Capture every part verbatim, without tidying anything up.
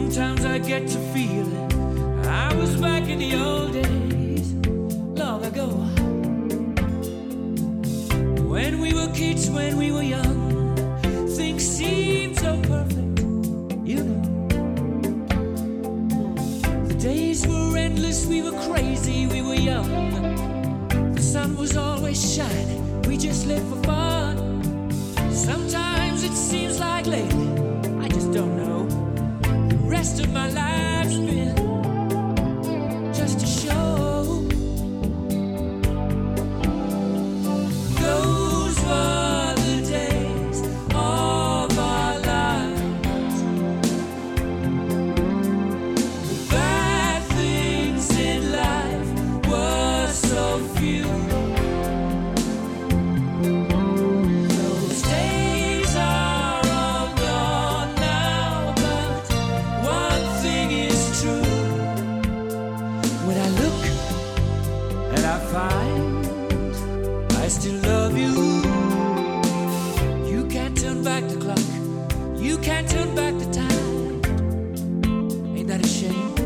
Sometimes I get to feeling I was back in the old days, long ago. When we were kids, when we were young, things seemed so perfect, you know. The days were endless, we were crazy, we were young. The sun was always shining, we just lived for fun. Sometimes it seems like lately, I just don't know, the rest of my life's been just a show. Those were the days of our lives. The bad things in life were so few. Those days are all gone now, but one thing is true. When I look and I find I still love you, you can't turn back the clock, you can't turn back the time. Ain't that a shame?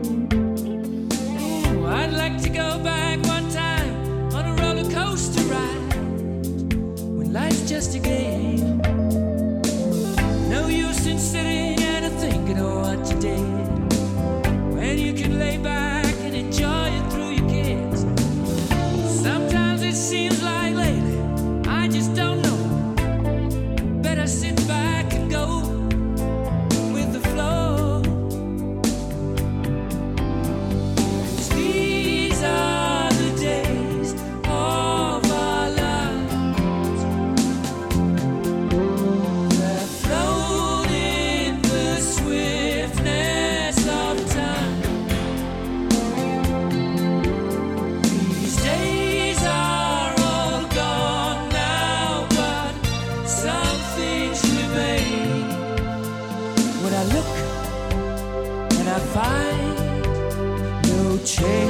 Oh, I'd like to go back one time on a roller coaster ride, when life's just a game. No use in sitting and thinking of what you did, when you can lay back and enjoy it through your kids. Sometimes it seems like lately, I just don't know, better sit back and go with the flow. 'Cause these are the days of our lives that float in the swiftness of time. These days are all gone now, but some things remain. When I look and I find no change.